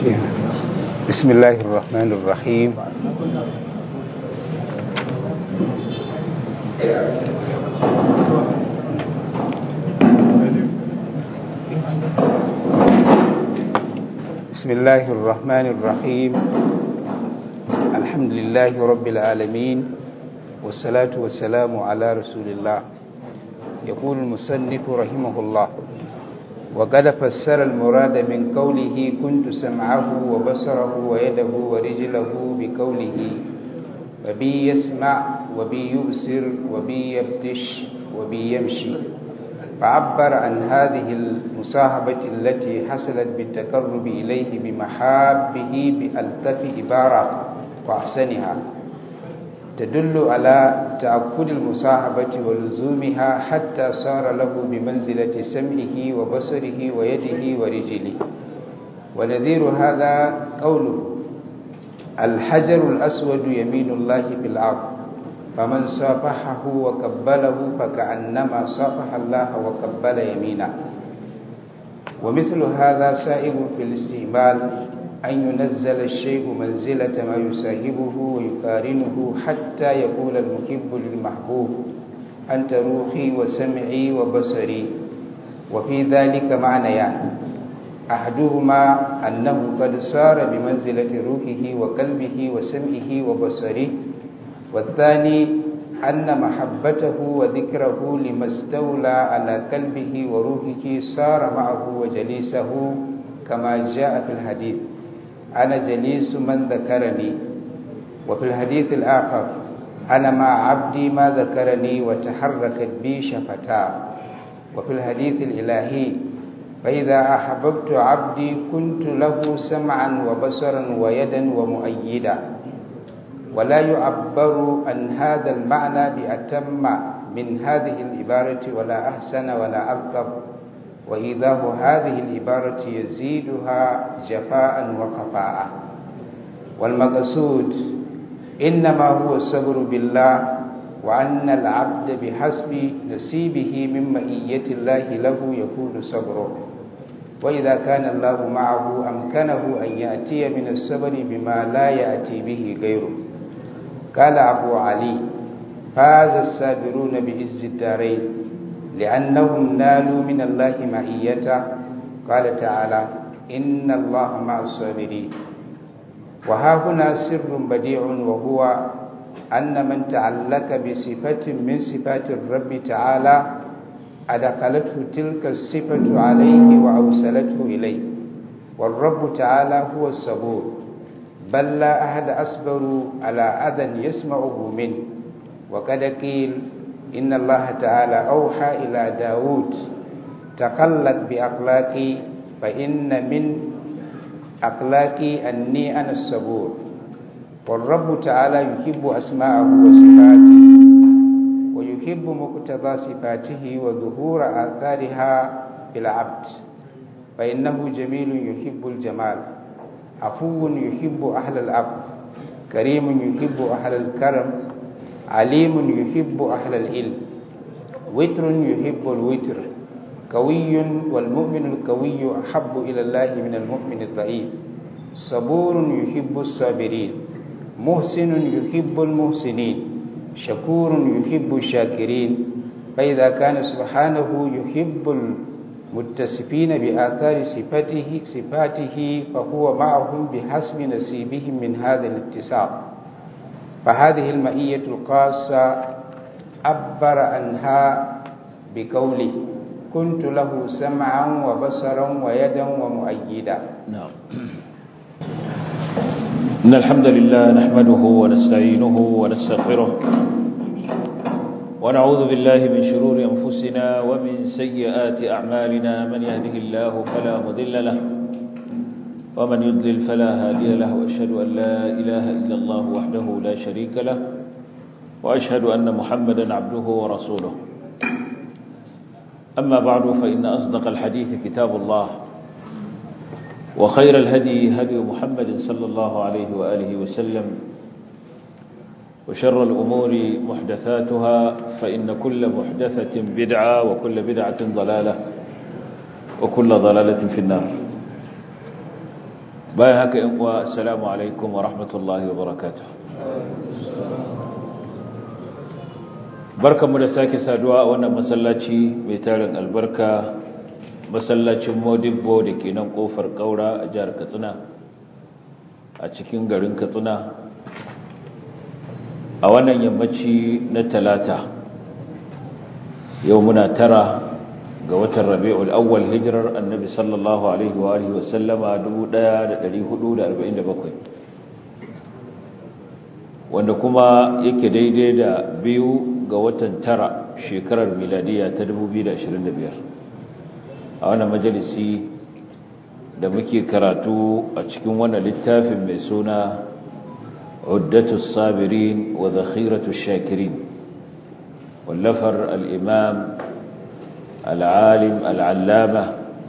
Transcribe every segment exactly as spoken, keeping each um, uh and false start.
بسم الله الرحمن الرحيم بسم الله الرحمن الرحيم الحمد لله رب العالمين والصلاة والسلام على رسول الله. يقول المصنف رحمه الله: وقد فسر المراد من قوله كنت سمعه وبصره ويده ورجله بقوله وبي يسمع وبي يبصر وبي يبطش وبي يمشي، فعبر عن هذه المصاحبة التي حصلت بالتقرب إليه بمحابه بألطف عبارة وأحسنها، تدل على تأكد المصاحبة ولزومها حتى صار له بمنزلة سمعه وبصره ويده ورجله. ونذير هذا قوله: الحجر الأسود يمين الله في الأرض، فمن صافحه وقبله فكأنما صافح الله وقبل يمينه. ومثل هذا سائغ في الاستعمال، أن ينزل الشيء منزلة ما يساهبه ويقارنه حتى يقول المحب للمحبوب: أنت روحي وسمعي وبصري. وفي ذلك معنيان: أحدهما أنه قد صار بمنزلة روحه وقلبه وسمعه وبصره، والثاني أن محبته وذكره لما استولى على قلبه وروحه صار معه وجليسه، كما جاء في الحديث: أنا جليس من ذكرني. وفي الحديث الآخر: أنا مع عبدي ما ذكرني وتحركت بي شفتاه. وفي الحديث الإلهي: فإذا أحببت عبدي كنت له سمعا وبصرا ويدا ومؤيدا. ولا يعبر عن هذا المعنى بأتم من هذه العبارة ولا أحسن ولا ألطف، وإيضاح هذه العبارة يزيدها جفاء وخفاء. والمقصود إنما هو الصبر بالله، وأن العبد بحسب نصيبه من مئية الله له يكون صبره. وإذا كان الله معه أمكنه أن يأتي من الصبر بما لا يأتي به غيره. قال أبو علي: فاز الصابرون بعز الدارين، لأنهم نالوا من الله مئيته. قال تعالى: إن الله مع الصابرين. وها هنا سر بديع، وهو أن من تعلق بصفة من صفات الرب تعالى أدخلته تلك الصفة عليه وأوصلته إليه. والرب تعالى هو الصبور، بل لا أحد أصبر على أذى يسمعه منه. وقد قيل إن الله تعالى أوحى إلى داود: تخلق بأخلاقي فإن من أخلاقي أني أنا الصبور. والرب تعالى يحب أسماءه وصفاته، ويحب مقتضى صفاته وظهور آثارها في العبد، فإنه جميل يحب الجمال، عفو يحب أهل العفو، كريم يحب أهل الكرم، عليم يحب أهل العلم، وتر يحب الوتر، قوي والمؤمن القوي أحب إلى الله من المؤمن الضعيف، صبور يحب الصابرين، محسن يحب المحسنين، شكور يحب الشاكرين. فإذا كان سبحانه يحب المتصفين بآثار صفاته صفاته فهو معهم بحسب نصيبهم من هذا الاتصاف. فهذه المئية الخاصة عبر عنها بقوله: كنت له سمعا وبصرا ويدا ومؤيدا. نعم. إن الحمد لله نحمده ونستعينه ونستغفره، ونعوذ بالله من شرور أنفسنا ومن سيئات أعمالنا. من يهده الله فلا مضل له، ومن يضلل فلا هادي له. وأشهد أن لا إله إلا الله وحده لا شريك له، وأشهد أن محمدا عبده ورسوله. أما بعد، فإن أصدق الحديث كتاب الله، وخير الهدي هدي محمد صلى الله عليه وآله وسلم، وشر الأمور محدثاتها، فإن كل محدثة بدعة، وكل بدعة ضلالة، وكل ضلالة في النار. bayan haka yan uwa assalamu alaikum wa rahmatullahi wa barakatuh. Barkanmu da sake saduwa a wannan masallaci mai tarin albarka, masallacin Modibbo da ke nan kofar Kaura a jihar Katsina a cikin garin Katsina a wannan yammaci na talata. Yau muna tara ga watan Rabi'ul Awwal, hijirar Annabi sallallahu alaihi wa alihi wa sallama dubu ɗaya da ɗari hudu da arba'in da bakwai, wanda kuma yake daidai da biyu ga watan tara shekarar miladiya ta dubu biyu da ashirin da biyar. A wannan majalisi da muke karatu a cikin wannan littafin mai suna Uddatus Sabirin wa Zakhiratus Shakirin, wallafar al-Imam العالم العلامة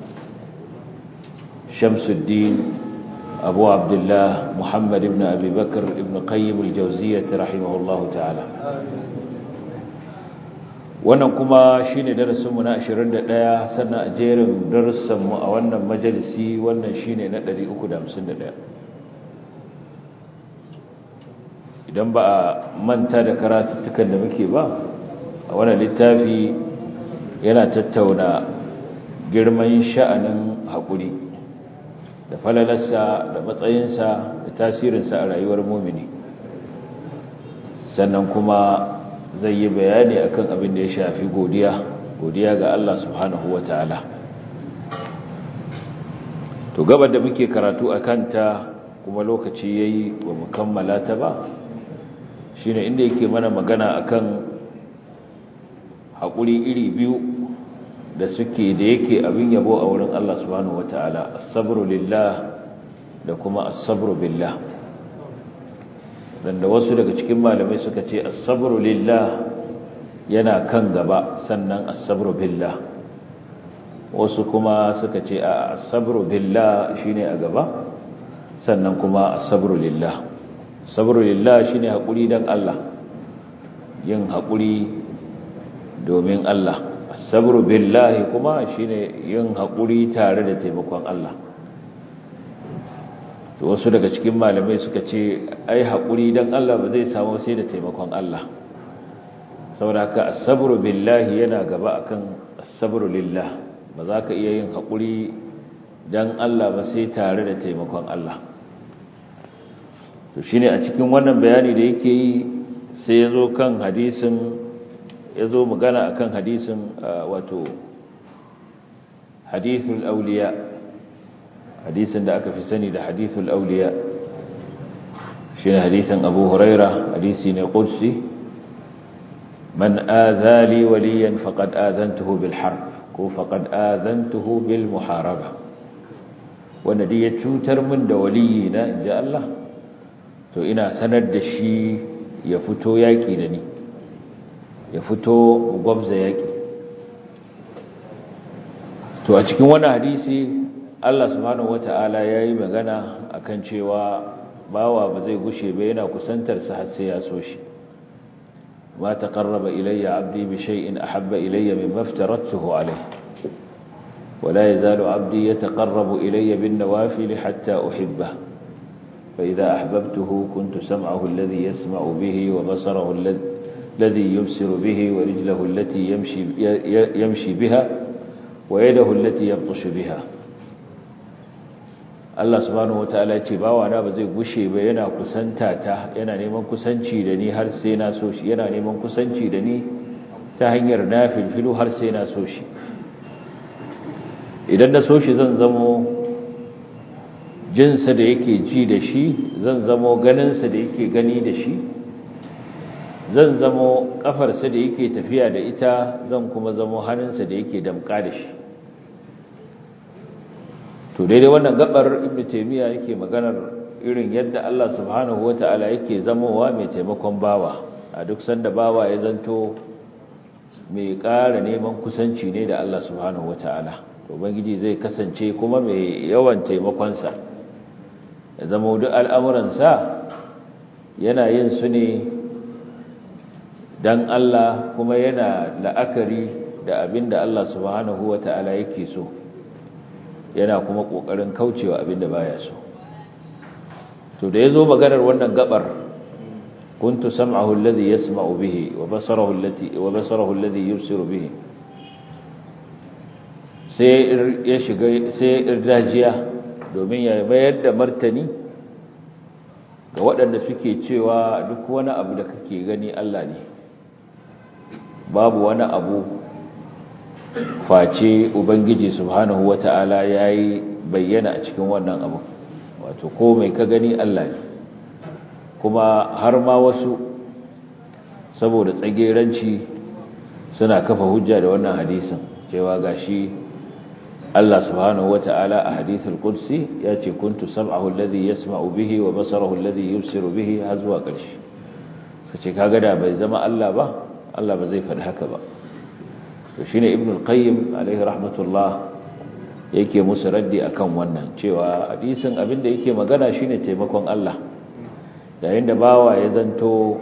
شمس الدين أبو عبد الله محمد بن أبي بكر ابن قيم الجوزية رحمه الله تعالى. wannan kuma shine darasinmu na ashirin da ɗaya, sannan a jerin darussanmu a wannan majalisi wannan shine na ɗari uku da hamsin da ɗaya. Idan ba a manta da karatuttukan da muke ba, a wannan littafi yana tattauna girman sha'anin haƙuri da falalarsa da matsayinsa da tasirinsa a rayuwar mumini, sannan kuma zai yi bayani akan abin da ya shafi godiya godiya ga Allah subhanahu wata'ala. To gabar da muke karatu a kanta kuma lokaci yayi ba mu kammala ta ba, shine inda yake mana magana akan haƙuri iri biyu da suke da yake abin yabo a wurin Allah subhanahu wata'ala, as-sabru lillah da kuma as-sabru billah. Dan da wasu daga cikin malamai suka ce as-sabru lillah yana kan gaba, sannan as-sabru billah. Wasu kuma suka ce a as-sabru billah shine a gaba, sannan kuma as-sabru lillah. Sabru lillah shine haƙuri dan Allah, yin haƙuri domin Allah. Sabru billahi kuma shine yin haƙuri tare da taimakon Allah. To wasu daga cikin malamai suka ce ai haƙuri dan Allah ba zai samu sai da taimakon Allah. Saboda haka as-sabru billahi yana gaba akan as-sabru lillah. Ba za ka iya yin haƙuri dan Allah ba sai tare da taimakon Allah. To shine a cikin wannan bayani da yake yi sai ya zo kan hadisin ya zo magana akan hadisin wato hadithul auliya, hadisin da aka fi sani da hadithul auliya, shine hadisin Abu Huraira, hadisi ne qudsi, man adhali waliyan faqad adhantuhu bil harb ko faqad adhantuhu bil muharaba. Wanda dai ya cutar min da waliyi na, inji Allah, to ina sanar da shi ya fito yaki da ni, ya fito gwabza yaƙi. To a cikin wannan hadisi Allah subhanahu wata'ala ya yi magana akan cewa bawa ba zai gushe ba yana kusantarsa har sai ya so shi. ma taqarraba ilayya 'abdi bi shay'in ahabba ilayya mimma aftaratuhu alayhi wa la yazalu 'abdi yataqarrabu ilayya bin nawafil hatta uhibbahu fa idha ahbabtuhu kuntu sam'ahu alladhi yasma'u bihi wa basarahu alladhi الذي يبصر به ورجله التي يمشي يمشي بها ويده التي يبطش بها. Allah subhanahu wataala ya ce bawa na ba zai gushe ba yana kusanta ta, yana neman kusanci da ni har sai na so shi, yana neman kusanci da ni ta hanyar nafilfilu har sai na so shi. Idan na so shi zan zamo jinsa da yake ji da shi, zan zamo ganinsa da yake gani da shi, zan zamo kafarsa da yake tafiya da ita, zan kuma zamo hannunsa da yake damka da shi. To daidai wannan gabar Ibn Taymiyyah yake maganar irin yadda Allah subhanahu wata'ala yake zamowa mai taimakon bawa a duk sanda bawa ya zanto mai ƙara neman kusanci ne da Allah subhanahu wata'ala. Ubangiji zai kasance kuma mai yawan taimakonsa, ya zama duk al'amuransa yana yin su ne dan Allah, kuma yana la'akari da abin da Allah subhanahu wata'ala yake so, yana kuma ƙoƙarin kaucewa abin da baya so. to da yazo maganar wannan gabar kuntu sam'ahu alladhi yasma'u bihi wa basarahu allati wa basarahu alladhi yubsiru bihi sai ya shiga sai irdajiya domin ya bayar da martani ga waɗanda suke cewa duk wani abu da kake gani Allah ne babu wani abu face ubangiji subhanahu wata'ala yayi bayyana a cikin wannan abu wato ko mai ka gani Allah ne kuma har ma wasu saboda tsageranci suna kafa hujja da wannan hadisin cewa gashi Allah subhanahu wata'ala a hadithul qudsi ya ce kuntu sam'ahu alladhi yasma'u bihi wa basarahu alladhi yubsiru bihi har zuwa ƙarshe sace kaga da bai zama Allah ba Allah ba zai faɗi haka ba to shine ibn al-qayyim alaihi rahmatullah yake musu raddi akan wannan cewa hadisin abinda yake magana shine taimakon Allah yayin da bawa ya zanto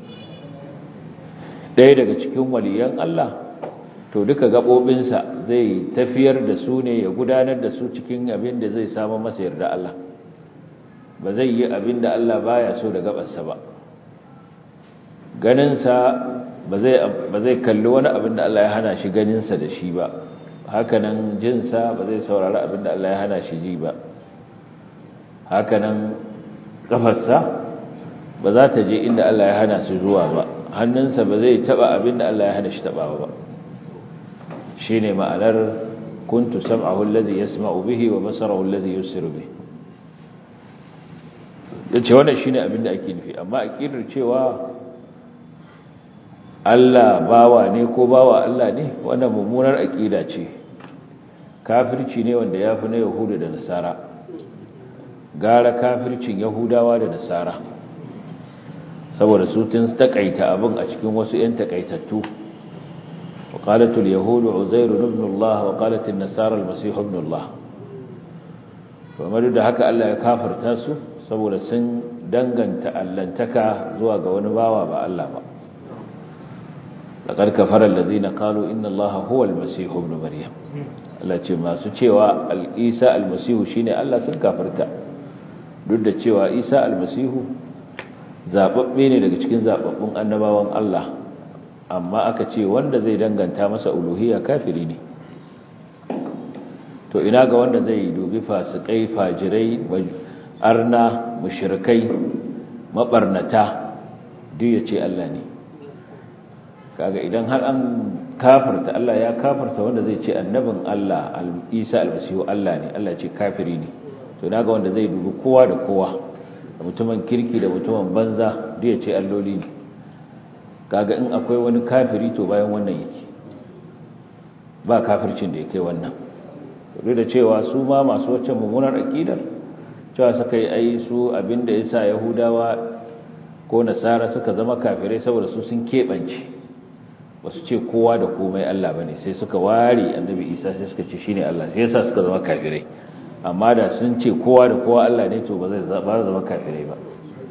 ɗaya daga cikin waliyan Allah to duka gabobinsa zai tafiyar da su ne ya gudanar da su cikin abin da zai samu masa yarda Allah ba zai yi abin da Allah baya so da gabarsa ba ganinsa ba zai ba zai kalli wani abin da Allah ya hana shi ganinsa da shi ba hakanan jinsa ba zai saurari abin da Allah ya hana shi ji ba hakanan kafarsa ba za ta je inda Allah ya hana su zuwa ba hannunsa ba zai taba abin da Allah ya hana shi tabawa ba shine ma'anar kuntu sam'ahu alladhi yasma'u bihi wa basarahu alladhi yusiru bihi yace wannan shine abin da ake nufi amma akidar cewa Allah bawa ne ko bawa Allah ne wannan mummunar akida ce kafirci ne wanda yafi na yahuda da nasara gara kafircin yahudawa da nasara saboda su tun takaita abin a cikin wasu ƴan takaitattu وقالت اليهود عزير ابن الله وقالت النصارى المسيح ابن الله فمدد haka Allah ya kafirta su saboda sun danganta allantaka zuwa ga wani bawa ba Allah ba laqad kafara alladhina qalu inna allaha huwa almasih ibn maryam Allah ce masu cewa al-Isa al-masih shine Allah sun kafirta duk da cewa Isa al-masih zababbe ne daga cikin zababbun annabawan Allah amma aka ce wanda zai danganta masa uluhiyya kafiri ne to ina ga wanda zai dubi fasikai fajirai arna mushrikai mabarnata duk ya ce Allah ne kaga idan har an kafirta Allah ya kafirta wanda zai ce annabin Allah Isa almasihu Allah ne Allah ce kafiri ne to ina ga wanda zai dubi kowa da kowa da mutumin kirki da mutumin banza duk ya ce alloli ne kaga in akwai wani kafiri to bayan wannan yake ba kafircin da yake wannan duk da cewa su ma masu wacce mummunar akidar cewa suka yi ai su abinda yasa yahudawa ko nasara suka zama kafirai saboda su sun kebance basu ce kowa da komai Allah bane sai suka ware annabi Isa sai suka ce shine Allah sai yasa suka zama kafirai amma da sun ce kowa da kowa Allah ne to ba zai zama kafirai ba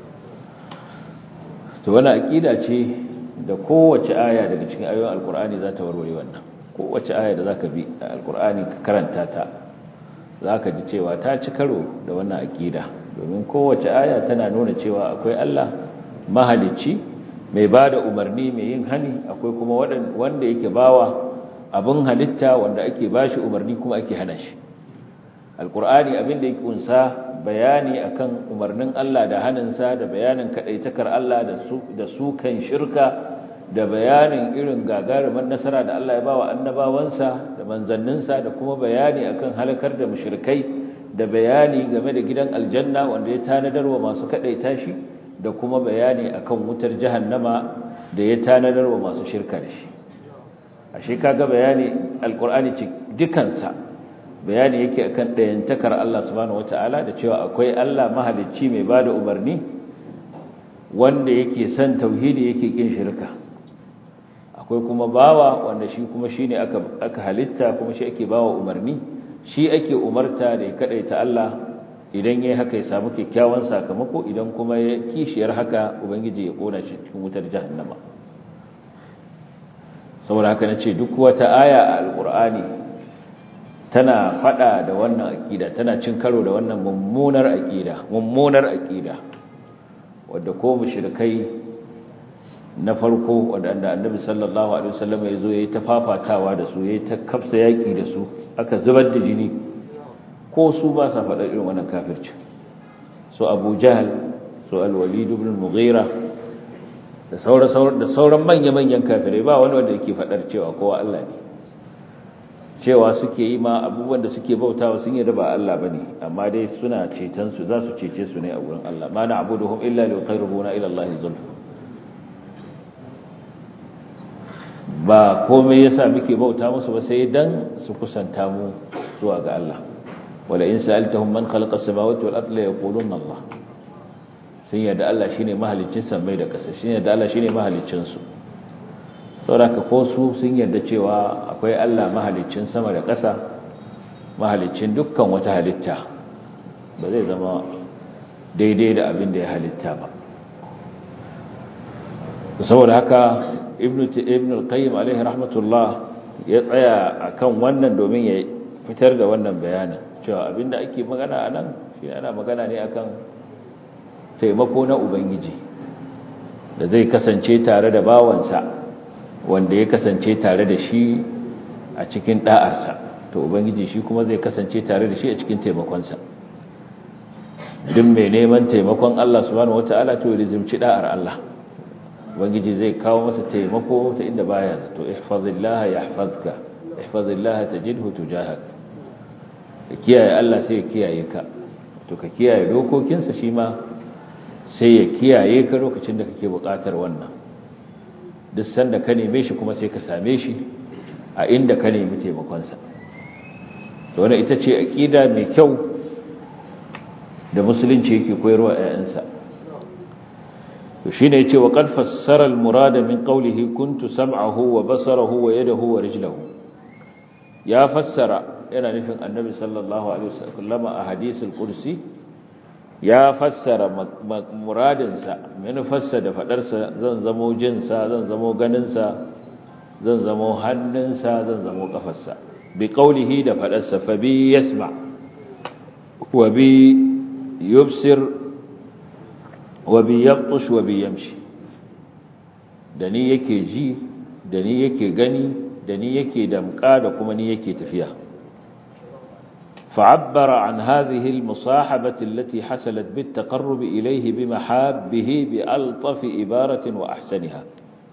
to wannan akida ce da kowace aya daga cikin ayoyin alkur'ani za ta warware wannan kowace aya da zaka bi a alkur'ani ka karanta ta zaka ji cewa ta ci karo da wannan akida domin kowace aya tana nuna cewa akwai Allah mahalicci mai bada umarni mai yin hani akwai kuma wanda yake bawa abin halitta wanda ake bashi umarni kuma ake hana shi alkur'ani abin da yake kunsa bayani akan umarnin Allah da haninsa da bayanin kadaitakar Allah da su da su kan shirka da bayanin irin gagarumin nasara da Allah ya bawa annabawansa da manzanninsa da kuma bayani akan halakar da mushrikai da bayani game da gidan aljanna wanda ya tanadarwa masu kadaita shi da kuma bayani akan wutar jahannama da ya tanadarwa masu shirka da shi ashe kaga bayani alqur'ani ce dukansa bayani yake akan dayantakar Allah subhanahu wataala da cewa akwai Allah mahalicci mai bada umarni wanda yake son tauhidi yake kin shirka akwai kuma bawa wanda shi kuma shine aka aka halitta kuma shi ake bawa umarni shi ake umarta da ya kadaita Allah idan yayi haka ya samu kyakkyawan sakamako idan kuma ya kishiyar haka ubangiji ya kona shi cikin wutar jahannama saboda haka nace duk wata aya a alqur'ani tana fada da wannan aqida tana cin karo da wannan mummunar aqida mummunar aqida wanda ko mushrikai na farko wanda annabi sallallahu alaihi wasallam yazo yayi tafafatawa da su yayi ta kafsa yaki da su aka zubar da jini ko su ba sa fada irin wannan kafirci su Abu Jahl su Al-Walid ibn al-Mughira da sauran da sauran manya-manyan kafirai ba wani wanda yake fadar cewa kowa Allah ne cewa suke yi ma abubuwan da suke bautawa sun yi da ba Allah bane amma dai suna ceton su za su cece su ne a gurin Allah ma na'buduhum illa liqarribuna ila Allah zulfa ba komai yasa muke bauta musu ba sai dan su kusanta mu zuwa ga Allah wala in sa'altahum man khalaqa as-samawati wal ardi la yaquluna Allah sun yarda Allah shine mahaliccin samai da ƙasa shine yarda Allah shine mahaliccin su saboda ko su sun yarda cewa akwai Allah mahaliccin sama da ƙasa mahaliccin dukkan wata halitta ba zai zama daidai da abin da ya halitta ba saboda haka ibnu ibnu al-qayyim alaihi rahmatullah ya tsaya akan wannan domin ya fitar da wannan bayanin cewa abinda ake magana anan shi ana magana ne akan taimako na ubangiji da zai kasance tare da bawansa wanda ya kasance tare da shi a cikin da'arsa to ubangiji shi kuma zai kasance tare da shi a cikin taimakonsa duk mai neman taimakon Allah subhanahu wataala to ya rizumci da'ar Allah ubangiji zai kawo masa taimako ta inda baya zato ihfazillaha yahfazka ihfazillaha tajidhu tujahak ka kiyaye Allah sai ya kiyaye ka to ka kiyaye dokokinsa shi ma sai ya kiyaye ka lokacin da kake buƙatar wannan duk sanda ka neme shi kuma sai ka same shi a inda ka nemi taimakonsa to wannan ita ce aqida mai kyau da musulunci yake koyarwa ayyansa to shine yace wa qad fassara al murada min qawlihi kuntu sam'ahu wa basarahu wa yadahu wa rijluhu ya fassara yana nufin annabi sallallahu alaihi wasallam a hadisul qudsi ya fassara muradinsa manufarsa da fadarsa zan zamo jinsa zan zamo ganinsa zan zamo hannunsa zan zamo kafarsa bi qawlihi da fadarsa fa bi yasma wa bi yubsir wa bi yabtush wa bi yamshi da ni yake ji da ni yake gani da ni yake damka da kuma ni yake tafiya فعبر عن هذه المصاحبة التي حصلت بالتقرب إليه بمحابه بألطف إبارة وأحسنها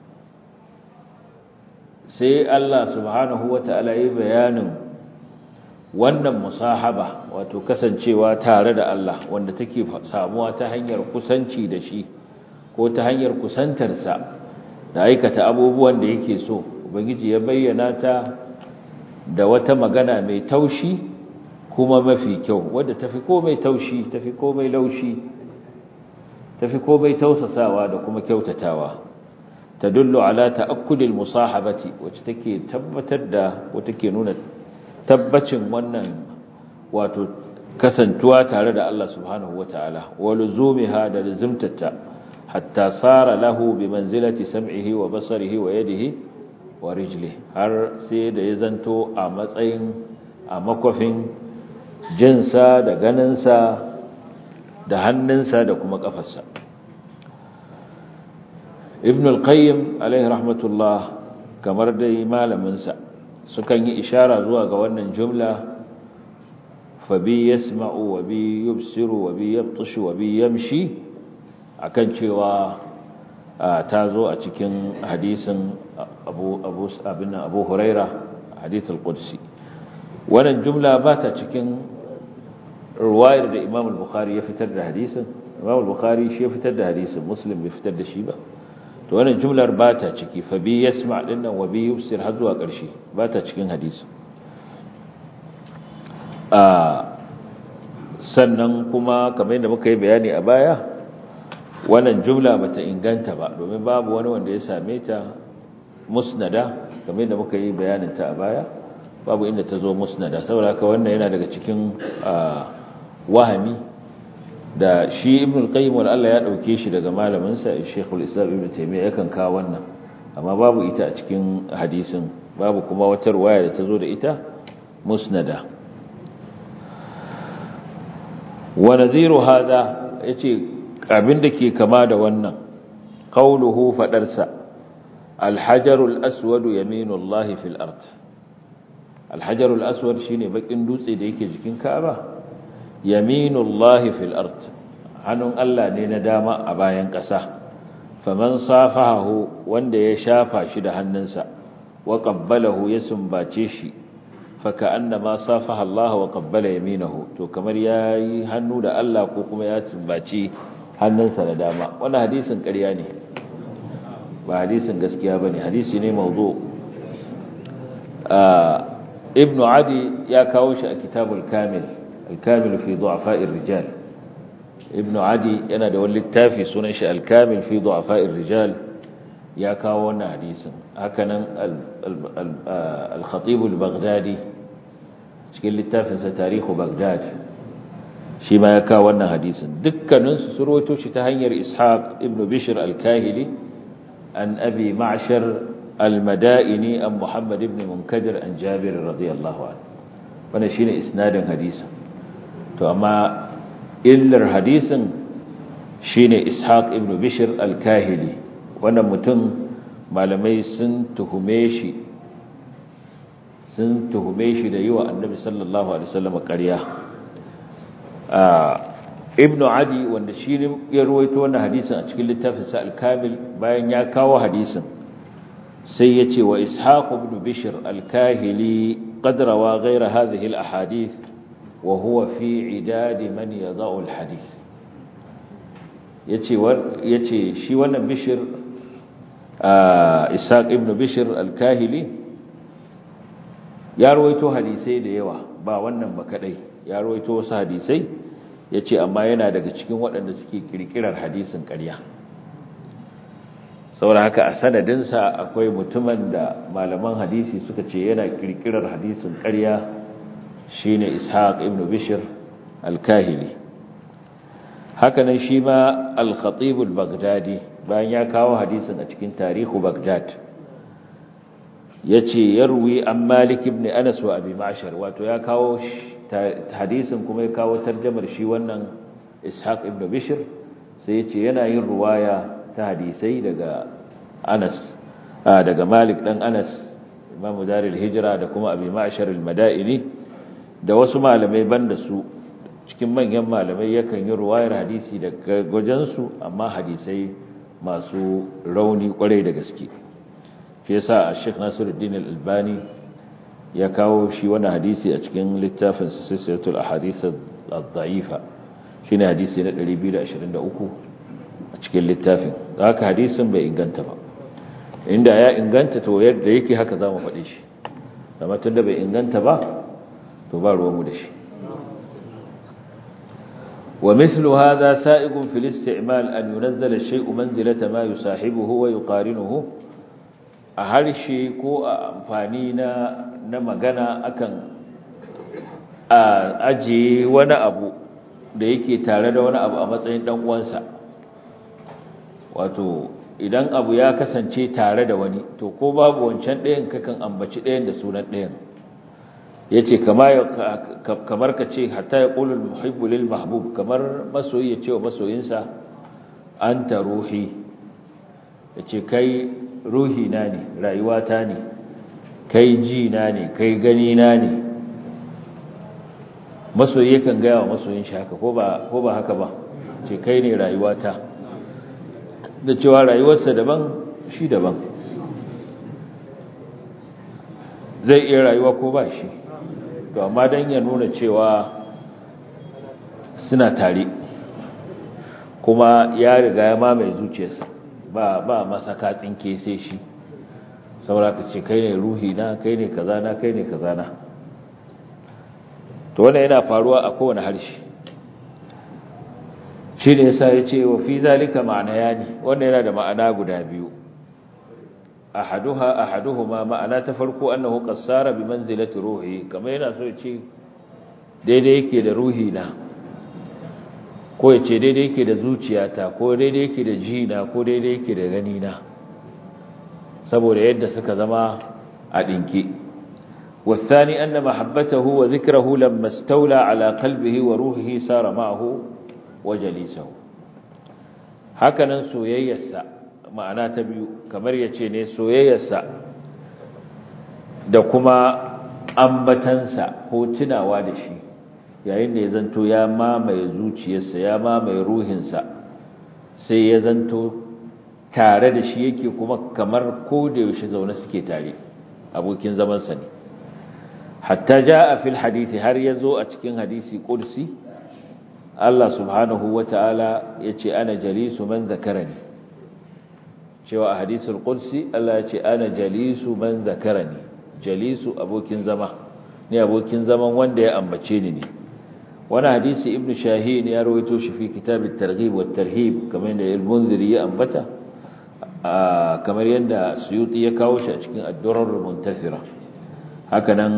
سي الله سبحانه وتعالى بيان wannan musahaba wato kasancewa tare da Allah wanda take samuwa ta hanyar kusanci da shi ko ta hanyar kusantarsa da aikata abubuwan da yake so ubangiji ya bayyana ta da wata magana mai taushi kuma mafi kyau wadda tafi komai taushi tafi komai laushi tafi komai tausasawa da kuma kyautatawa tadullu ala ta'akkudil musahabati wacce take tabbatar da wacce take nuna tabbacin wannan wato kasantuwa tare da Allah subhanahu wataala wa luzumiha da lazimtata hatta sara lahu bi manzilati sam'ihi wa basarihi wa yadihi wa rijlihi har sai da ya zanto a matsayin a makofin jinsa da ganinsa da hannunsa da kuma kafarsa ibn al-qayyim alaihi rahmatullah kamar dai malaminsa sukan yi ishara zuwa ga wannan jumla fa bi yasma'u wa bi yubsiru wa bi yabtashu wa bi yamshi akan cewa ta zo a cikin hadisin abu abu abin abu huraira hadithul qudsi wannan jumla ba ta cikin ruwayar da Imam al-Bukhari ya fitar da hadisin Imam al-Bukhari shi ya fitar da hadisin Muslim bai fitar da shi ba to wannan jumlar ba ta ciki fa bi yasma' dinnan wa bi yubsir har zuwa ƙarshe ba ta cikin hadisi a sannan kuma kamar yadda muka yi bayani a baya wannan jumla bata inganta ba domin babu wani wanda ya same ta musnada kamar yadda muka yi bayanin ta a baya babu inda ta zo musnada saboda haka wannan yana daga cikin wahami da shi ibn al-qayyim wal Allah ya dauke shi daga malamin sa Sheikh al-Islam Ibn Taymiyyah yakan kawo wannan amma babu ita a cikin hadisin babu kuma wata riwaya da ta zo da ita musnada. wa nadhiru hada yace abinda ke kama da wannan qauluhu fadarsa al-hajarul aswad yaminullahi fil ard. al-hajarul aswad shine bakin dutse da yake jikin Ka'aba, yaminullahi fil ard, hannun Allah ne na dama a bayan ƙasa. faman safahu, wanda ya shafa shi da hannunsa, wa qabbalahu, ya sumbace shi, fa ka'annama safaha Allah wa qabbala yaminahu, to kamar yayi hannu da Allah ko kuma ya sumbaci hannunsa da dama. Wannan hadisin ƙarya ne, ba hadisin gaskiya bane, hadisi ne mawdu. Ibn Adi ya kawo shi a Kitabul Kamil, al-Kamil fi du'afa'ir rijal. Ibn Adi yana da wani littafi sunan shi al-Kamil fi du'afa'ir rijal, ya kawo wannan hadisin. Hakanan al-Khatib al-Baghdadi cikin littafinsa Tarihu Baghdad shi ma ya kawo wannan hadisin. Dukkaninsu su rawaito shi ta hanyar Ishaq ibn Bishr al-Kahili an Abi Ma'shar al-Madaini an Muhammad ibn Munkadir an Jabir radiyallahu anhu. Wannan shine isnadin hadisin. To amma illar hadisin shine Ishaq ibn Bishr al-Kahili. Wannan mutum malamai sun tuhume shi sun tuhume shi da yiwa Annabi sallallahu alaihi wasallam ƙarya. Ibn Adi, wanda shi ne ya ruwaito wannan hadisin a cikin littafin sa al-Kamil, bayan ya kawo hadisin sai ya ce wa Ishaq ibn Bishr al-Kahili qad rawa ghayra hadhihi al-ahadith wa huwa fi idad man yada'u al-hadith. yace yace shi wannan Bishr Ishaq ibn Bishr al-Kahili ya rawaito hadisai da yawa, ba wannan ba kadai, ya rawaito wasu hadisai, yace amma yana daga cikin waɗanda suke kirkirar hadisin ƙarya. Saboda haka a sanadinsa akwai mutumin da malaman hadisi suka ce yana kirkirar hadisin ƙarya, shine Ishaq ibn Bishr al-Kahili. Hakanan shi ma al-Khatib al-Baghdadi bayan ya kawo hadisin a cikin Tarihu Baghdad yace yarwi an Malik ibn Anas wa Abi Ma'shar, wato ya kawo hadisin kuma ya kawo tarjumar shi wannan Ishaq ibn Bishr, sai yace yana yin ruwaya ta hadisai daga Anas daga Malik dan Anas, Imam Darul Hijra, da kuma Abi Ma'shar al-Madaini da wasu malamai banda su. Cikin manyan malamai yakan yi ruwayar hadisi daga wajensu, amma hadisai masu rauni kwarai da gaske. Shi yasa Sheikh Nasiruddin Al-Albani ya kawo shi wannan hadisi a cikin littafin Silsilatul Ahadith ad-Da'ifa, shine hadisi na ɗari biyu da ashirin da uku a cikin littafin. Haka hadisin bai inganta ba. Inda ya inganta to yadda yake haka zamu faɗe shi. Amma tunda bai inganta ba, to ba ruwanmu da shi. ومثل هذا سائغ في الاستعمال أن ينزل الشيء منزلة ما يصاحبه ويقارنه. a harshe ko a amfani na na magana akan a ajiye wani abu da yake tare da wani abu a matsayin dan uwansa. Wato idan abu ya kasance tare da wani, to ko babu wancan ɗayan kakan ambaci ɗayan da sunan ɗayan. yace kamar ka ce hatta yaqulu al-muhibbu lil mahbub, kamar masoyi ya ce wa masoyinsa anta ruhi, yace kai ruhi na ne, rayuwata ne, kai ji na ne, kai gani na ne. Masoyi yakan gaya wa masoyin shi haka, ko ba ko ba haka ba, ce kai ne rayuwata, da cewa rayuwarsa daban shi daban, zai iya rayuwa ko ba shi, to amma dan ya nuna cewa suna tare, kuma ya riga ya mamaye zuciyarsa, ba ba masa katsinke sai shi, saboda ka ce kai ne ruhi na, kai ne kaza na, kai ne kaza na. To wannan yana faruwa a kowane harshe. Shi ne yasa yace wa fi zalika ma'anayani, wannan yana da ma'ana guda biyu. ahaduha ahaduhuma, ma'ana ta farko annahu qassara bi manzilati ruhi, kamar yana so yace daidai yake da ruhi na, ko yace daidai yake da zuciyata, ko daidai yake da jina, ko daidai yake da gani na, saboda yadda suka zama a dinki. والثاني أن محبته وذكره لما استولى على قلبه وروحه سار معه وجليسه هكذا سوييسا ma'ana ta biyu kamar yace ne soyayyarsa da kuma ambatansa ko tunawa da shi yayin da ya zanto ya mamaye zuciyarsa ya mamaye ruhinsa sai ya zanto tare da shi yake kuma kamar ko da yaushe zaune suke tare abokin zaman sa ne hatta jaa fil hadisi har yazo a cikin hadisi qudsi Allah subhanahu wataala yace ana jalisu man zakarani cewa a hadisul qudsi Allah yace ana jalisu man zakarani jalisu abokin zama ne abokin zaman wanda ya ambace ni ne wannan hadisi ibnu shahin ya rawaito shi fi kitab at-targhib wat-tarhib kamar yadda al-munziri ya ambata kamar yadda suyuti ya kawo shi a cikin ad-durar muntasira haka nan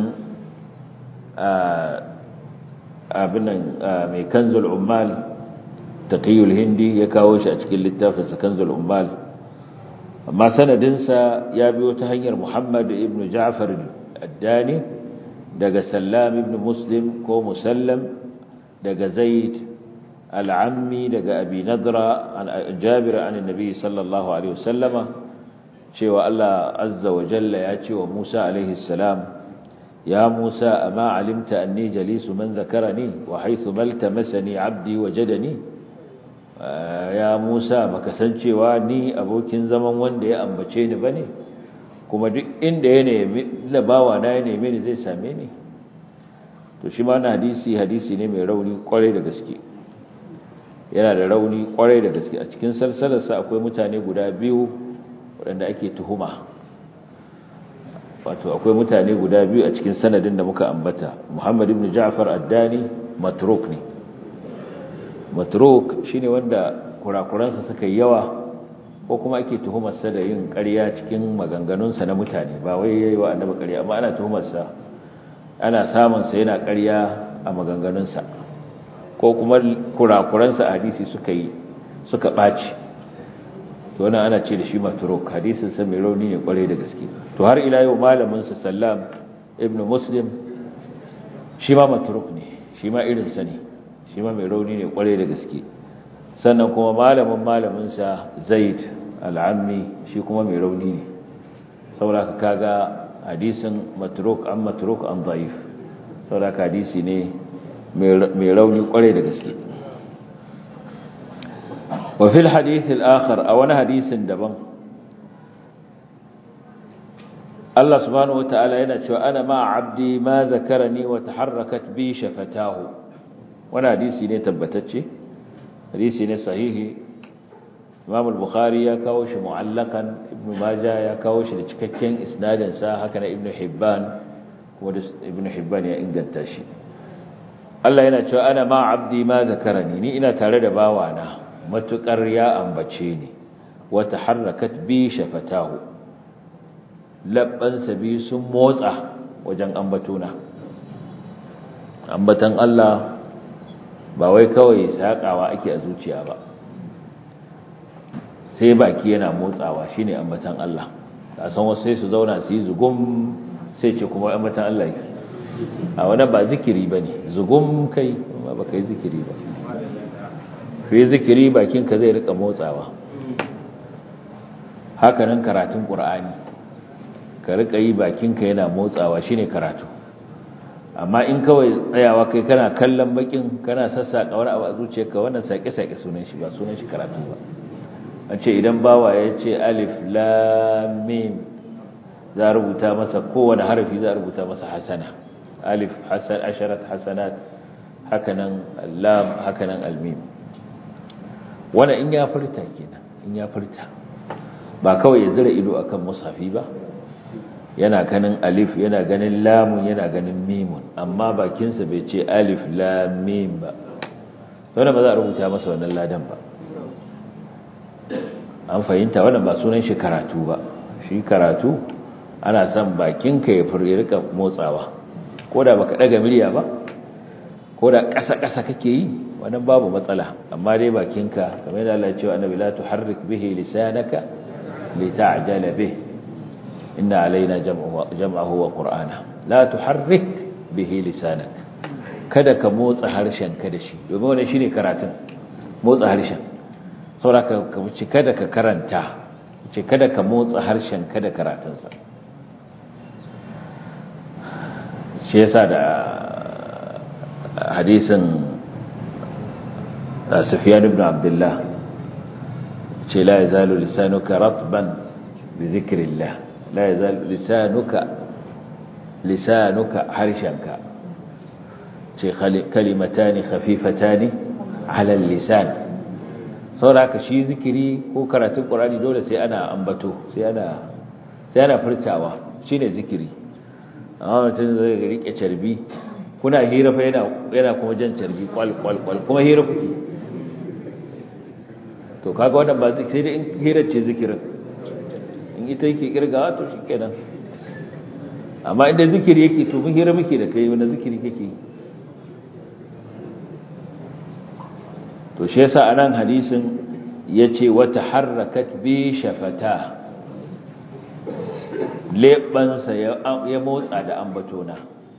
abinan mai kanzul ummal taqiyul hindi ya kawo shi a cikin littafin sa kanzul ummal amma sanadinsa ya biyo ta hanyar Muhammad ibn Ja'far ad-Dani daga Sallam ibn Muslim ko Musallam daga Zaid al-Ammi daga Abi Nadra an Jabir an Annabi sallallahu alaihi wasallama cewa Allah azza wa jalla ya ce wa Musa alaihi salam ya Musa amma alimta anni jalisu man zakarani wa haythu maltamasani 'abdi wajadani ya Musa baka san cewa ni abokin zaman wanda ya ambace ni bane kuma duk inda ya nemi labawa na ya neme ni zai same ni to shi ma na hadisi hadisi ne mai rauni kwarai da gaske yana da rauni kwarai da gaske a cikin salsalarsa akwai mutane guda biyu waɗanda ake tuhuma wato akwai mutane guda biyu a cikin sanadin da muka ambata Muhammad ibn Ja'far ad-Dani matruk ne matruk shine wanda kurakuransa suka yi yawa ko kuma ake tuhumar sa da yin ƙarya cikin maganganunsa na mutane ba wai yayi wa annabi ƙarya amma ana tuhumar sa ana samun sa yana ƙarya a maganganunsa ko kuma kurakuransa a hadisi suka yi suka ɓaci to wannan ana ce da shi matruk hadisin sa mai rauni ne kwarai da gaske to har ila yau malamin sa Sallam ibn Muslim shi ma matruk ne shi ma irin sa ne shi ma mai rauni ne kwarai da gaske sannan kuma malamin malamin sa Zaid al-Ammi shi kuma mai rauni ne saboda kaga hadisin matruk an matruk an dhaif saboda hadisi ne mai rauni kwarai da gaske wa fil hadith al-akhar aw wani hadisin daban Allah subhanahu wataala yana cewa ana ma abdi ma zakarani wa taharrakat bi shafatahu wani hadisi ne tabbatacce hadisi ne sahihi Imam al-Bukhari ya kawo shi mu'allaqan Ibn Majah ya kawo shi da cikakken isnadin sa haka na Ibn Hibban kuma Ibn Hibban ya inganta shi Allah yana cewa ana ma abdi ma zakarani ni ina tare da bawana matukar ya ambace ni wa taharrakat bi shafatahu labban sabi sun motsa wajen ambatona ambatan Allah ba wai kawai sakawa ake a zuciya ba sai baki yana motsawa shine ambatan Allah ka san wasu sai su zauna su yi zugum sai ce kuma ambatan Allah yake a wannan ba zikiri bane zugum kai amma ba kai zikiri ba kai zikiri bakinka zai rika motsawa haka nan karatun Qur'ani ka rika yi bakinka yana motsawa shine karatu amma in kawai tsayawa kai kana kallon bakin kana sassaka wani abu a zuciyarka wannan sake-sake sunan shi ba sunan shi karatu ba an ce idan bawa ya ce alif lam mim za a rubuta masa kowane harafi za a rubuta masa hasana alif hasan asharat hasanat hakanan lam hakanan almim wannan in ya furta kenan in ya furta ba kawai ya zira ido akan mushafi ba yana ganin alif yana ganin lamun yana ganin mimun amma bakinsa bai ce alif lam mim ba wannan ba za a rubuta masa wannan ladan ba an fahimta wannan ba sunan shi karatu ba shi karatu ana son bakinka ya fure rika motsawa koda baka daga murya ba koda ƙasa-ƙasa kake yi wannan babu matsala amma dai bakinka kamar yadda Allah ya ce wa annabi la tuharrik bihi lisanaka lita'jala bih inna alaina jam'ahu wa qur'ana la tuharrik bihi lisanak kada ka motsa harshen ka da shi domin wannan shine karatun motsa harshen saboda ka ci kada ka karanta ce kada ka motsa harshen ka da karatunsa shi yasa da hadisin Sufyan ibn Abdullah ce la yazalu lisanuka ratban bi dhikrillah la yazalu lisanuka lisanuka harshenka ce kalimatani khafifatani ala lisan saboda shi zikiri ko karatun Qur'ani dole sai ana ambato sai ana sai ana furtawa shine zikiri amma mutum zai rike carbi kuna hira fa yana yana kuma jan carbi kwal kwal kwal kuma hira kuke to kaga wannan ba zikiri sai dai in hira ce zikirin in ita yake kirgawa to shikenan amma inda zikiri yake to mun hira muke da kai wanda zikiri kake to shi yasa anan hadisin yace wa taharrakat bi shafata lebansa ya motsa da ambatona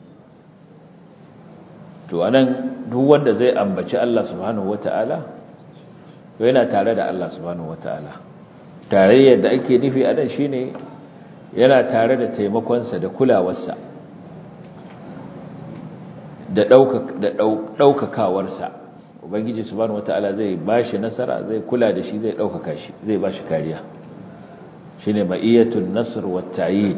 to anan duk wanda zai ambaci Allah subhanahu wataala to yana tare da Allah subhanahu wataala tarayyar da ake nufi anan shine yana tare da taimakonsa da kulawarsa da ɗaukakawarsa ubangiji subhanahu wataala zai bashi nasara zai kula da shi zai ɗaukaka shi zai bashi kariya shine ma'iyatun nasr wat ta'yid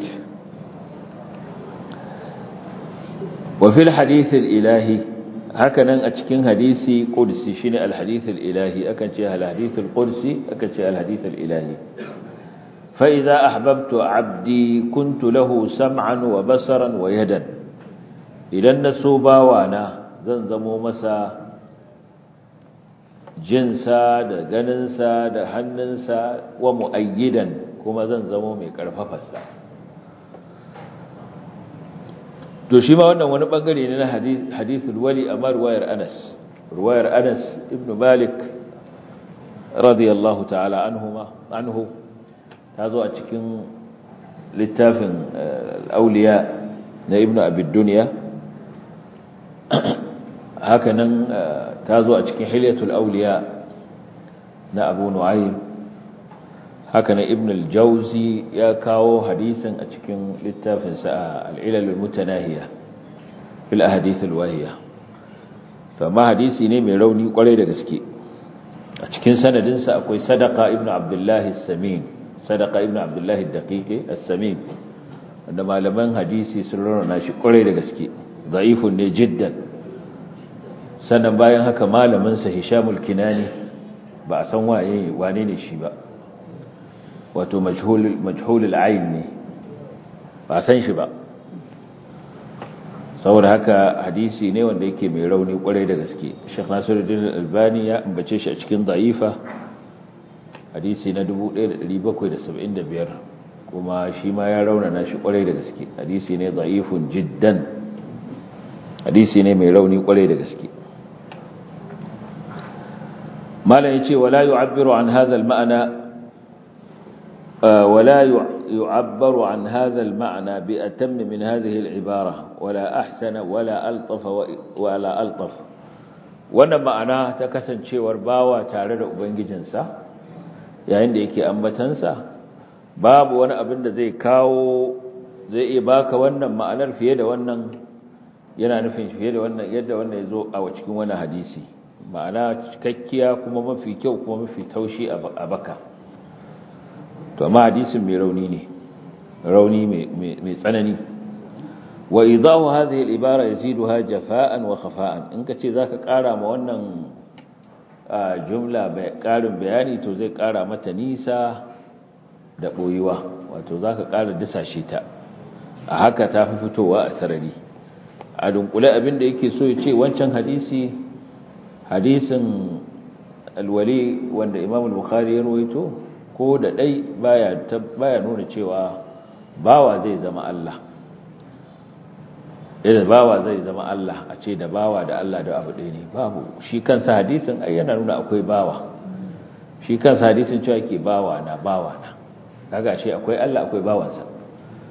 wa fil hadith al ilahi hakanan a cikin hadisi qudsi shine al hadith al ilahi akan ce al hadith al qudsi akan ce al hadith al ilahi فإذا أحببت عبدي كنت له سمعا وبصرا ويدا إذا النسوبا وانا زنزمو مسا جنسا دا غننسا دا حننسا ومؤيدا كما زنزمو مي كرففسا to shi ma wannan wani bangare ne na hadithul wali amma ruwayar Anas ruwayar Anas ibn Malik radiyallahu ta'ala anhuma anhu ta zo a cikin littafin auliya na ibn abid duniya hakanan ta zo a cikin hilyatul auliya na abu nu'aym hakanan ibn al-jawzi ya kawo hadisin a cikin littafin sa al-ilal al-mutanahiya fil ahadith al-wahiya to amma hadisi ne mai rauni kwarai da gaske a cikin sanadin sa akwai sadaqa ibn abdullah as-samin sadaqa ibn abdullah ad-daqiqi as-samin wanda malaman hadisi sun rona shi kwarai da gaske da'ifun ne jiddan sannan bayan haka malamin sa hishamul kinani ba a san waye wane ne shi ba wato majhul majhul al-ayn ne ba san shi ba saboda haka hadisi ne wanda yake mai rauni kwarai da gaske Sheikh Nasiruddin Al-Albani ya ambace shi a cikin da'ifa hadisi na dubu ɗaya da ɗari bakwai da saba'in da biyar kuma shi ma ya raunana shi kwarai da gaske hadisi ne da'ifun jiddan hadisi ne mai rauni kwarai da gaske malam yace wala yu'abbiru an hadha al-ma'na ولا يعبر عن هذا المعنى بأتم من هذه العبارة ولا أحسن ولا ألطف ولا ألطف wannan ma'ana ta kasancewar bawa tare da ubangijinsa yayin da yake ambatansa babu wani abin da zai kawo zai iya baka wannan ma'anar fiye da wannan yana nufin fiye da wannan yadda wannan yazo a cikin wani hadisi ma'ana cikakkiya kuma mafi kyau kuma mafi taushi a baka to amma hadisin mai rauni ne rauni mai tsanani wa idahu hadhihi al-ibara yaziduha jafa'an wa khafa'an in kace zaka kara ma wannan jumla bai karin bayani to zai kara mata nisa da boyuwa wato zaka kara dasashe ta a haka ta fi fitowa a sarari a dunkule abinda yake so ya ce wancan hadisi hadisin al-wali wanda Imam al-Bukhari ya rawaito ko da dai baya baya nuna cewa bawa zai zama Allah idan bawa zai zama Allah a ce da bawa da Allah da abu ɗaya ne babu shi kansa hadisin ai yana nuna akwai bawa shi kansa hadisin cewa ke bawa na bawa na kaga shi akwai Allah akwai bawansa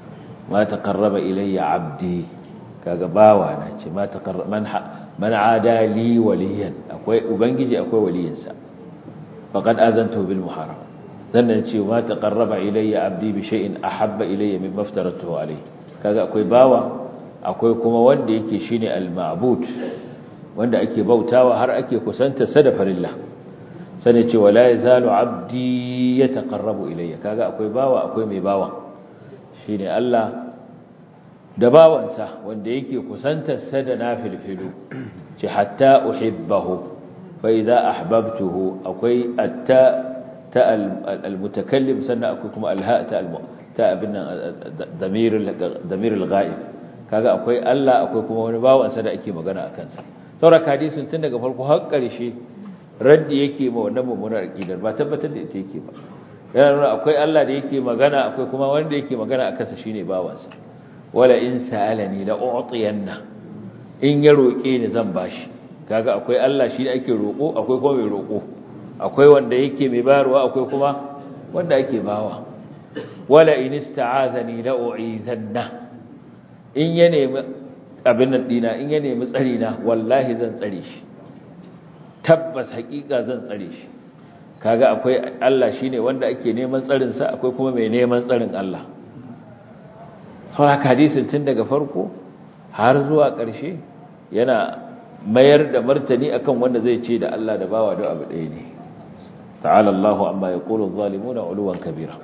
ma taqarraba ilayya 'abdi kaga bawa na ce ma taqarraba man man adali waliyan akwai ubangiji akwai waliyinsa faqad azantu bil muharram sannan ce ma taqarraba ilayya 'abdi bi shay'in ahabba ilayya mimma aftaratuhu alayhi kaga akwai bawa akwai kuma wanda yake shine al-ma'bud wanda ake bautawa har ake kusanta sa da farilla sane ce wala yazalu 'abdi yataqarrabu ilayya kaga akwai bawa akwai mai bawa shine Allah da bawansa wanda yake kusantar sa da nafilfilu ce hatta uhibbahu fa idza ahbabtuhu akwai atta ta al-mutakallim sannan akwai kuma al-ha ta ta abin damir damir al-ghaib kaga akwai Allah akwai kuma wani bawansa da ake magana akan sa saboda hadisin tun daga farko har ƙarshe raddi yake ma wannan mummunar aqidar ba tabbatar da ita yake ba yana akwai Allah da yake magana akwai kuma wanda yake magana akan sa shine bawansa wala in sa'alani la u'tiyanna in ya roke ni zan bashi kaga akwai Allah shi da ake roko akwai kuma mai roko akwai wanda yake mai bayarwa akwai kuma wanda ake bawa wala in ista'azani la u'izanna in ya nemi abin nan dina in ya nemi tsari na wallahi zan tsare shi tabbas hakika zan tsare shi kaga akwai Allah shine wanda ake neman tsarin sa akwai kuma mai neman tsarin Allah sauran hadisin tun daga farko har zuwa ƙarshe yana mayar da martani akan wanda zai ce da Allah da bawa da abu ɗaya ne ta'ala Allahu amma yaqulu adh-dhalimuna 'uluwan kabira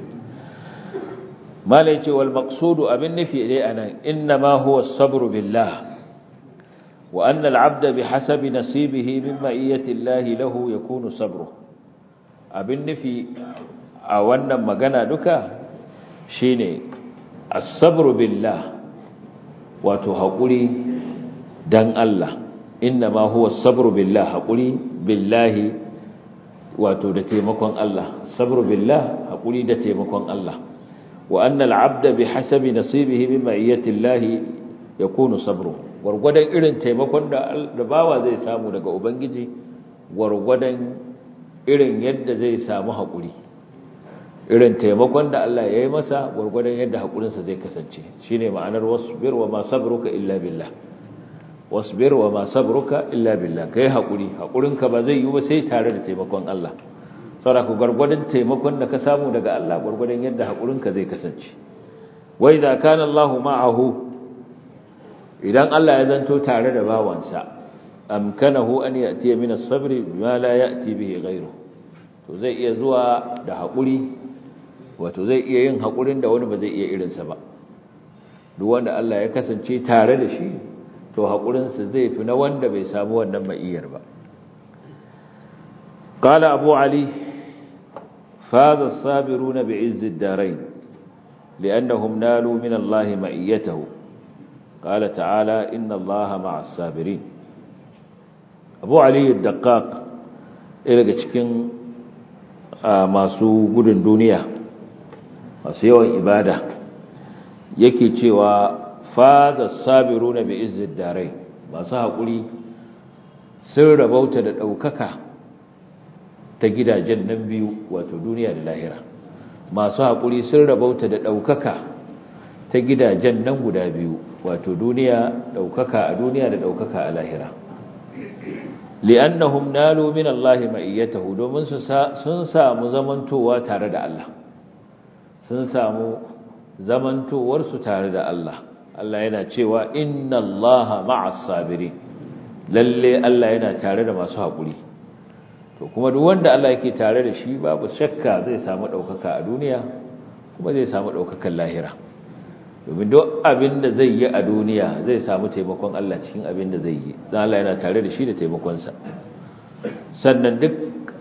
malai ce wal maqsudu abin nufi dai anan inma huwa as-sabru billah wa anna al-'abda bihasabi nasibihi min ma'iyati Allah lahu yakunu sabru abin nufi a wannan magana duka shine as-sabru billah wato hakuri dan Allah inma huwa as-sabru billah hakuri billahi wato da taimakon Allah sabru billah hakuri da taimakon Allah wa anna al-'abda bihasabi nasibihi min ma'iyati Allah yakunu sabru gurgudan irin taimakon da da bawa zai samu daga ubangiji gurgudan irin yadda zai samu hakuri irin taimakon da Allah ya yi masa gurgudan yadda hakurinsa zai kasance shine ma'anar wasbir wa ma sabruka illa billah wasbir wa ma sabruka illa billah kai hakuri hakurinka ba zai yi ba sai tare da taimakon Allah saboda ku gurgudan taimakon da ka samu daga Allah gurgudan yadda hakurinka zai kasance wa idza kana Allahu ma'ahu idan Allah ya zanto tare da bawansa amkanahu an ya'ti min as-sabri bima la ya'ti bihi ghayruhu to zai iya zuwa da hakuri wato zai iya yin hakurin da wani ba zai iya irinsa ba duk wanda Allah ya kasance tare da shi to haƙurinsa zai fi na wanda bai samu wannan ma'iyar ba qala abu ali faza as-sabiruna bi'izzi ad-darain li'annahum nalu min Allah ma'iyatahu qala ta'ala inna Allah ma'as sabirin abu ali ad-daqqaq daga cikin masu gudun duniya masu yawan ibada yake cewa faza sabiruna bi izzid darai masu hakuri sun rabauta da daukaka ta gidajen nan biyu wato duniya da lahira masu hakuri sun rabauta da daukaka ta gidajen nan guda biyu wato duniya daukaka a duniya da daukaka a lahira li'annahum nalu min Allah ma'iyatahu domin su sun samu zamantowa tare da Allah sun samu zamantowar su tare da Allah Allah yana cewa inna Allaha ma'as sabirin lalle Allah yana tare da masu hakuri to kuma duk wanda Allah yake tare da shi babu shakka zai samu daukaka a duniya kuma zai samu daukakan lahira domin duk abin da zai yi a duniya zai samu taimakon Allah cikin abin da zai yi dan Allah yana tare da shi da taimakon sa sannan duk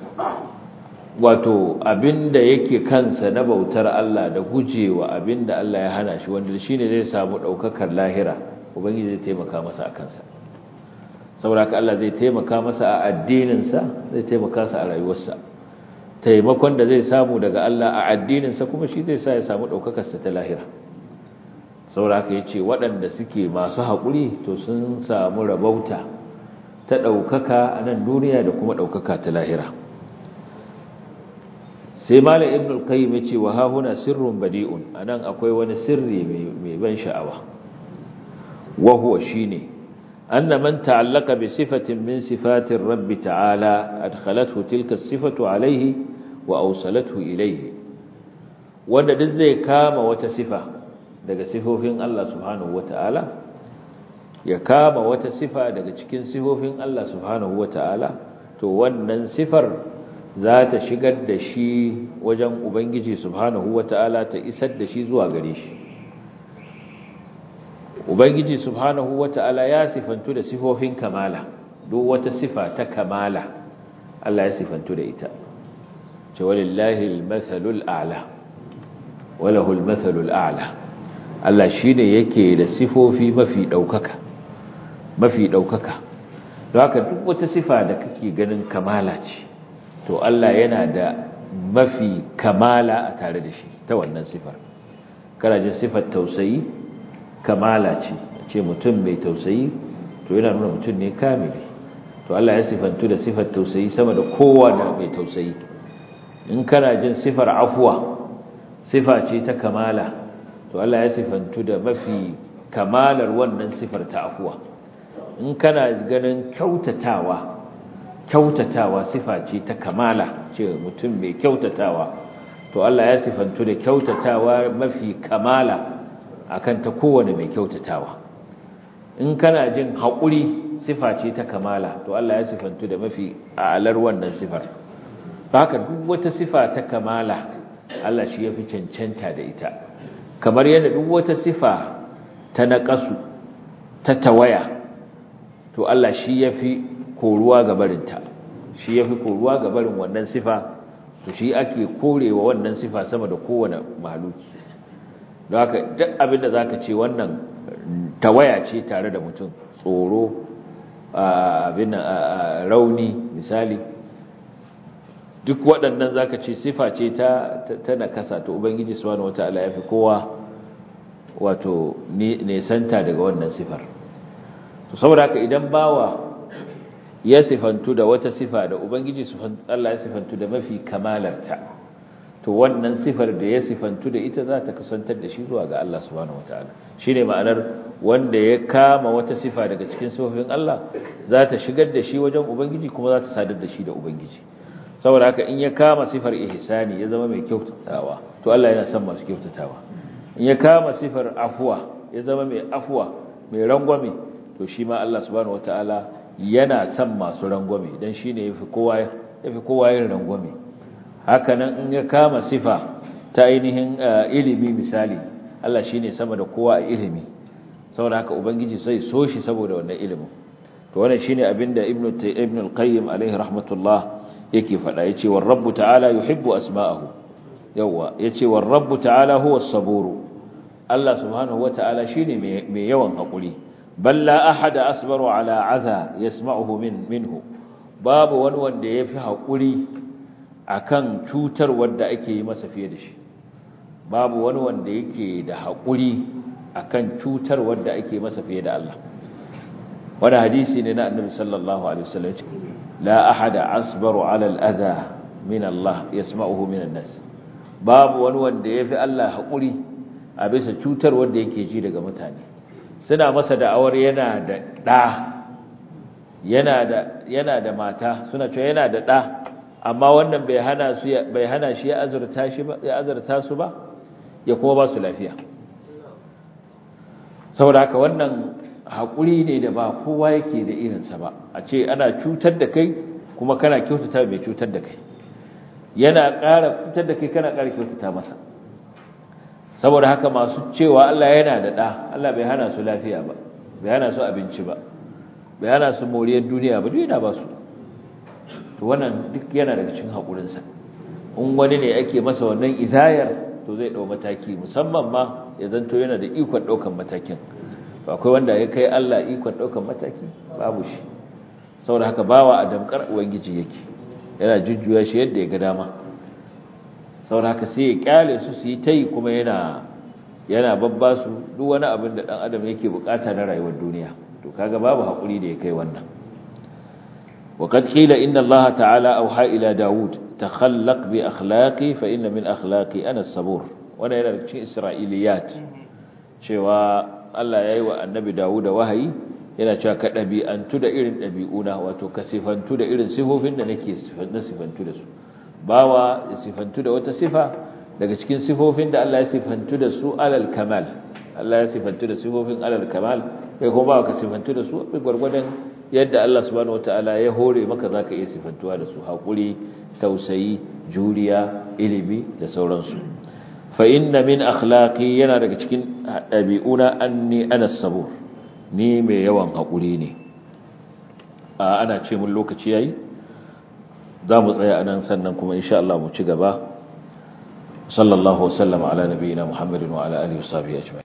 wato abinda yake kansa na bautar Allah da gujewa abinda Allah ya hana shi wanda shine zai samu daukakar lahira ubangiji zai taimaka masa a kansa saboda haka Allah zai taimaka masa a addinin sa zai taimaka masa a rayuwarsa taimakon da zai samu daga Allah a addinin sa kuma shi zai sa ya samu daukakar sa ta lahira saboda haka yace waɗanda suke masu hakuri to sun samu rabauta ta daukaka a nan duniya da kuma daukaka ta lahira sai malam ibn al-qayyim yace wa ha huna sirrun badi'un anan akwai wani sirri mai ban sha'awa wa huwa shine anna man ta'allaka bi sifatin min sifati rabbi ta'ala adkhalathu tilka as-sifatu alayhi wa awsalathu ilayhi wanda duk zai kama wata sifa daga sifofin Allah subhanahu wata'ala ya kama wata sifa daga cikin sifofin Allah subhanahu wata'ala to wannan sifar za ta shigar da shi wajen ubangiji subhanahu wata'ala ta isar da shi zuwa gare shi ubangiji subhanahu wata'ala ya sifantu da sifofin kamala duk wata sifa ta kamala Allah ya sifantu da ita ce walillahi al-mathalul a'la wa lahu al-mathalul a'la Allah shi ne yake da sifofi mafi ɗaukaka mafi ɗaukaka don haka duk wata sifa da kake ganin kamala ce to Allah yana da mafi kamala a tare da shi ta wannan sifar kana jin sifar tausayi kamala ce ce mutum mai tausayi to yana nuna mutum ne kamili to Allah ya sifantu da sifar tausayi sama da kowa da mai tausayi in kana jin sifar afuwa sifa ce ta kamala to Allah ya sifantu da mafi kamalar wannan sifar ta afuwa in kana ganin kyautatawa kyautatawa sifa ce ta kamala ce mutum mai kyautatawa to Allah ya sifantu da kyautatawa mafi kamala akan ta kowane mai kyautatawa in kana jin haƙuri sifa ce ta kamala to Allah ya sifantu da mafi a'alar wannan sifar haka duk wata sifa ta kamala Allah shi yafi cancanta da ita kamar yadda duk wata sifa ta naƙasu ta tawaya to Allah shi yafi koruwa ga barinta shi yafi koruwa ga barin wannan sifa to shi ake korewa wannan sifa sama da kowane mahaluki don haka duk abinda zaka ce wannan tawaya ce tare da mutum tsoro abin rauni misali duk waɗannan zaka ce sifa ce ta ta nakasa to ubangiji subhanahu wataala yafi kowa wato ne santa daga wannan sifar to saboda haka idan bawa ya sifantu da wata sifa da ubangiji subhanahu Allah ya sifantu da mafi kamalarta to wannan sifar da ya sifantu da ita za ta kasantar da shi zuwa ga Allah subhanahu wataala shine ma'anar wanda ya kama wata sifa daga cikin sifofin Allah za ta shigar da shi wajen ubangiji kuma za ta sadar da shi da ubangiji saboda haka in ya kama sifar ihsani ya zama mai kyautatawa to Allah yana son masu kyautatawa in ya kama sifar afwa ya zama mai afwa mai rangwame to shi ma Allah subhanahu wataala yana son masu rangwame dan shine yafi kowa yafi kowa yin rangwame haka nan in ya kama sifa ta ainihin ilimi misali Allah shine sama da kowa a ilimi saboda haka ubangiji sai so shi saboda wannan ilimin to wannan shine abinda ibnu ibn al-qayyim alaihi rahmatullah yake fada yace war rabbu ta'ala yuhibbu asma'ahu yawa yace war rabbu ta'ala huwa as-sabur Allah subhanahu wata'ala shine mai yawan hakuri bal la ahada asbaru ala adha yasma'uhu min minhu babu wani wanda yafi hakuri akan cutar wanda ake yi masa fiye da shi babu wani wanda yake da hakuri akan cutar wanda ake masa fiye da Allah wanda hadisi ne na annabi sallallahu alaihi wasallam la ahada asbaru ala al-adha min Allah yasma'uhu min an-nas babu wani wanda yafi Allah hakuri a bisa cutar wanda yake ji daga mutane suna masa da'awar yana da da yana da yana da mata suna cewa yana da da amma wannan bai hana su bai hana shi ya azurta shi ba ya azurta su ba ya kuma ba su lafiya saboda haka wannan hakuri ne da ba kowa yake da irinsa ba a ce ana cutar da kai kuma kana kyautata mai cutar da kai yana ƙara cutar da kai kana ƙara kyautata masa saboda haka masu cewa Allah yana da ɗa Allah bai hana su lafiya ba bai hana su abinci ba bai hana su moriyar duniya ba duk yana ba su to wannan duk yana daga cikin haƙurinsa in wani ne ake masa wannan izayar to zai ɗau mataki musamman ma ya zanto yana da ikon ɗaukan matakin akwai wanda ya kai Allah ikon ɗaukan mataki babu shi saboda haka bawa a damkar ubangiji yake yana jujjuya shi yadda ya ga dama saboda haka sai ya kyale su su yi ta yi kuma yana yana babba su duk wani abin da ɗan adam yake bukata na rayuwar duniya to kaga babu haƙuri da ya kai wannan وقد قيل إن الله تعالى أوحى إلى داود takhallaq bi akhlaqi fa inna min akhlaqi ana as-sabur wannan yana cikin isra'iliyat cewa Allah yayi wa annabi Dawud wahayi yana cewa ka dabi'antu da irin dabi'una wato ka sifantu da irin sifofin da nake sifantu da su bawa ya sifantu da wata sifa daga cikin sifofin da Allah ya sifantu da su alal kamal Allah ya sifantu da sifofin alal kamal kai kuma ba ka sifantu da su gurgurdan yadda Allah subhanahu wataala ya hore maka zaka iya sifantuwa da su hakuri tausayi juriya ilimi da sauransu fa inna min akhlaqi yana daga cikin dabi'una anni ana sabur ni mai yawan hakuri ne a ana ce mun lokaci yayi zamu tsaya anan sannan kuma insha Allah mu ci gaba sallallahu alaihi wa sallam ala nabiyina muhammadin wa ala alihi wa sahbihi ajma'in